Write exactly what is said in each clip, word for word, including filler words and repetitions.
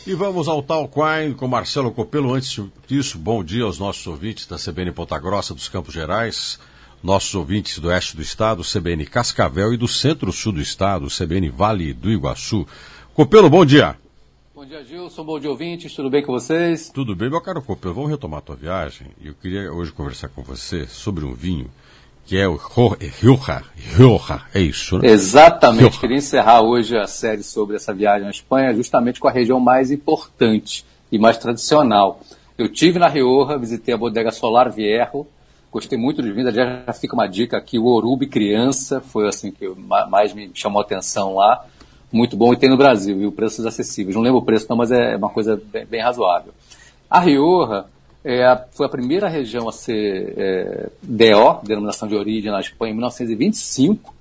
E vamos ao Talk Wine com Marcelo Copelo. Antes disso, bom dia aos nossos ouvintes da C B N Ponta Grossa dos Campos Gerais, nossos ouvintes do oeste do estado, C B N Cascavel, e do centro-sul do estado, C B N Vale do Iguaçu. Copelo, bom dia. Bom dia, Gilson. Bom dia, ouvintes. Tudo bem com vocês? Tudo bem, meu caro Copelo. Vamos retomar a tua viagem. E eu queria hoje conversar com você sobre um vinho que é o Rioja. Rioja, é isso, né? Exatamente. Rioja. Queria encerrar hoje a série sobre essa viagem à Espanha justamente com a região mais importante e mais tradicional. Eu tive na Rioja, visitei a Bodega Solar Viejo, gostei muito dos vinhos. Aliás, já fica uma dica aqui, o Orubi Criança, foi assim que mais me chamou a atenção lá. Muito bom, e tem no Brasil, e o preços acessíveis. Não lembro o preço não, mas é uma coisa bem, bem razoável. A Rioja é a, foi a primeira região a ser é, D O, denominação de origem, na Espanha, em mil novecentos e vinte e cinco,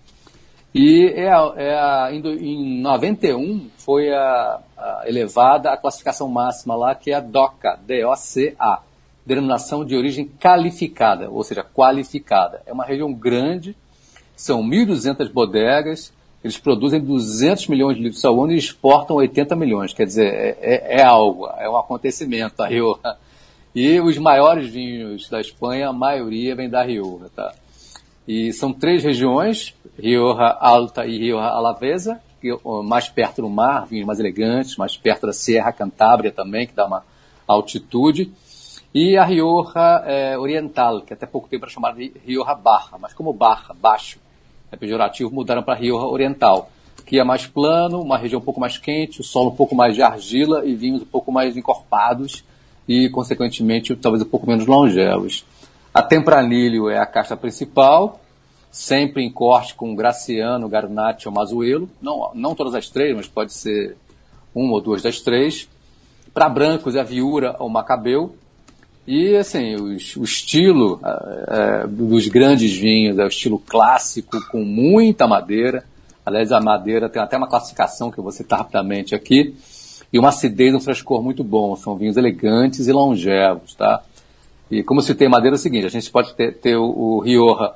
e é a, é a, em, em noventa e um foi a, a elevada a classificação máxima lá, que é a DOCA, D O C A, denominação de origem qualificada, ou seja, qualificada. É uma região grande, são mil e duzentas bodegas, eles produzem duzentos milhões de litros ao ano e exportam oitenta milhões, quer dizer, é, é, é algo, é um acontecimento a Rioja. E os maiores vinhos da Espanha, a maioria vem da Rioja, tá? E são três regiões, Rioja Alta e Rioja Alavesa, que, mais perto do mar, vinhos mais elegantes, mais perto da Serra Cantábria também, que dá uma altitude, e a Rioja é, Oriental, que até pouco tempo era chamada de Rioja Barra, mas como Barra, baixo, é pejorativo, mudaram para Rioja Oriental, que é mais plano, uma região um pouco mais quente, o solo um pouco mais de argila e vinhos um pouco mais encorpados, e, consequentemente, talvez um pouco menos longevos. A Tempranillo é a casta principal, sempre em corte com Graciano, Garnacho ou Mazuelo. Não, não todas as três, mas pode ser uma ou duas das três. Para brancos é a Viura ou Macabeu. E, assim, os, o estilo é, dos grandes vinhos é o estilo clássico, com muita madeira. Aliás, a madeira tem até uma classificação que eu vou citar rapidamente aqui. E uma acidez, um frescor muito bom. São vinhos elegantes e longevos, tá? E como se tem madeira é o seguinte, a gente pode ter, ter o, o Rioja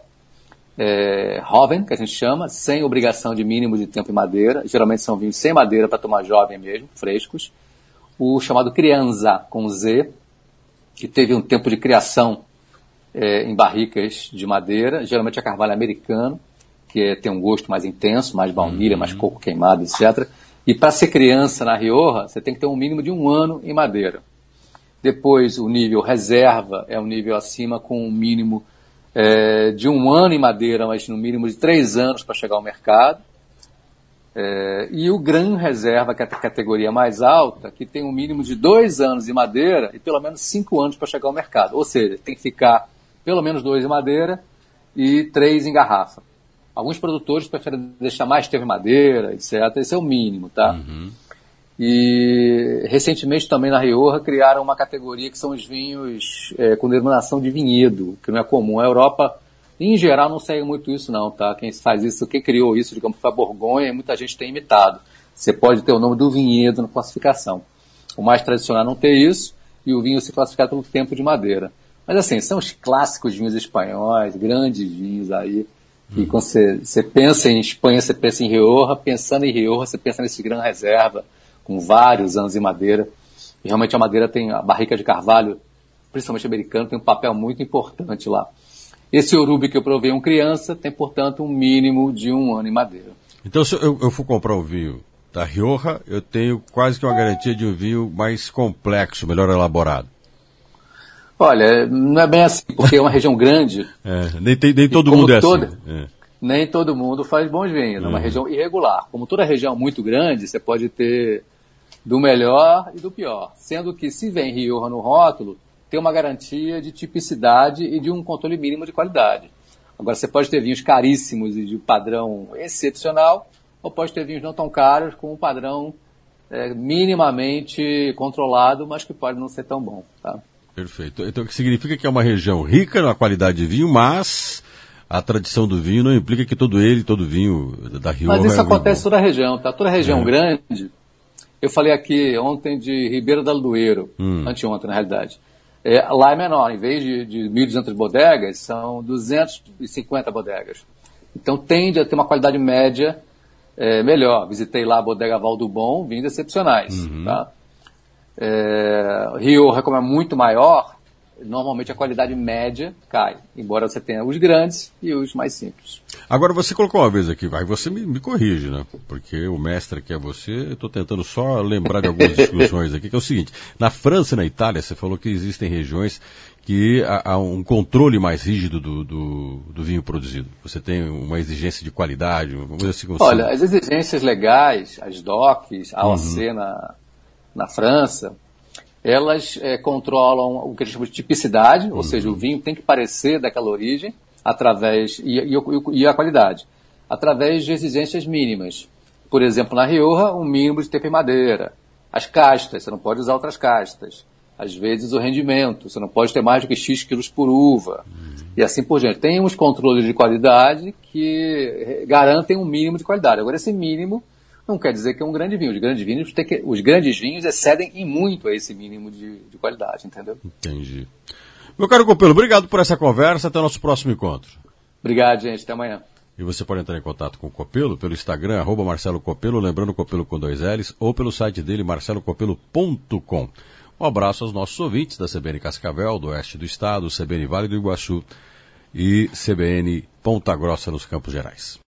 é, Joven, que a gente chama, sem obrigação de mínimo de tempo em madeira. Geralmente são vinhos sem madeira para tomar jovem mesmo, frescos. O chamado Crianza, com Z, que teve um tempo de criação é, em barricas de madeira. Geralmente é carvalho americano, que é, tem um gosto mais intenso, mais baunilha, uhum. mais coco queimado, etcétera. E para ser criança na Rioja, você tem que ter um mínimo de um ano em madeira. Depois, o nível reserva é um nível acima com um mínimo é, de um ano em madeira, mas no mínimo de três anos para chegar ao mercado. É, e o Gran Reserva, que é a categoria mais alta, que tem um mínimo de dois anos em madeira e pelo menos cinco anos para chegar ao mercado. Ou seja, tem que ficar pelo menos dois em madeira e três em garrafa. Alguns produtores preferem deixar mais tempo em madeira, etcétera. Esse é o mínimo, tá? Uhum. E recentemente também na Rioja criaram uma categoria que são os vinhos é, com denominação de vinhedo, que não é comum. A Europa, em geral, não segue muito isso não, tá? Quem faz isso, quem criou isso, digamos, foi a Borgonha, e muita gente tem imitado. Você pode ter o nome do vinhedo na classificação. O mais tradicional é não ter isso, e o vinho se classificar pelo tempo de madeira. Mas assim, são os clássicos vinhos espanhóis, grandes vinhos aí. E quando você, você pensa em Espanha, você pensa em Rioja, pensando em Rioja, você pensa nesse Gran Reserva, com vários anos em madeira. E realmente a madeira tem, a barrica de carvalho, principalmente americano, tem um papel muito importante lá. Esse Orubi que eu provei um criança tem, portanto, um mínimo de um ano em madeira. Então, se eu, eu for comprar um vinho da Rioja, eu tenho quase que uma garantia de um vinho mais complexo, melhor elaborado. Olha, não é bem assim, porque é uma região grande. É, nem, tem, nem todo mundo é toda, assim. É. Nem todo mundo faz bons vinhos, é uma uhum. região irregular. Como toda região muito grande, você pode ter do melhor e do pior. Sendo que se vem Rioja no rótulo, tem uma garantia de tipicidade e de um controle mínimo de qualidade. Agora, você pode ter vinhos caríssimos e de padrão excepcional, ou pode ter vinhos não tão caros com um padrão é, minimamente controlado, mas que pode não ser tão bom, tá? Perfeito. Então, o que significa que é uma região rica na qualidade de vinho, mas a tradição do vinho não implica que todo ele, todo vinho da Rioja... Mas isso é acontece em toda a região, tá? Toda a região é. grande. Eu falei aqui ontem de Ribeira del Duero, hum. anteontem, na realidade. É, lá é menor, em vez de, de mil e duzentas bodegas, são duzentas e cinquenta bodegas. Então tende a ter uma qualidade média é, melhor. Visitei lá a bodega Val do Bom, vinhos excepcionais, uhum. tá? É, Rioja, como é muito maior, normalmente a qualidade média cai, embora você tenha os grandes e os mais simples. Agora, você colocou uma vez aqui, vai, você me, me corrige, né? Porque o mestre aqui é você, eu estou tentando só lembrar de algumas discussões aqui, que é o seguinte, na França e na Itália, você falou que existem regiões que há, há um controle mais rígido do, do, do vinho produzido. Você tem uma exigência de qualidade, uma coisa assim como Olha, assim. as exigências legais, as D O Cs, a O C uhum. na, na França, elas é, controlam o que a gente chama de tipicidade, uhum. ou seja, o vinho tem que parecer daquela origem, através e, e, e a qualidade, através de exigências mínimas. Por exemplo, na Rioja, um mínimo de tempo em madeira. As castas, você não pode usar outras castas. Às vezes o rendimento, você não pode ter mais do que X quilos por uva. Uhum. E assim por diante. Tem uns controles de qualidade que garantem um mínimo de qualidade. Agora, esse mínimo não quer dizer que é um grande vinho. Os grandes vinhos, tem que, os grandes vinhos excedem em muito a esse mínimo de, de qualidade, entendeu? Entendi. Meu caro Copelo, obrigado por essa conversa. Até o nosso próximo encontro. Obrigado, gente. Até amanhã. E você pode entrar em contato com o Copelo pelo Instagram, arroba Marcelo Copelo, lembrando Copelo com dois L's, ou pelo site dele, marcelo copelo ponto com. Um abraço aos nossos ouvintes da C B N Cascavel, do Oeste do Estado, C B N Vale do Iguaçu e C B N Ponta Grossa nos Campos Gerais.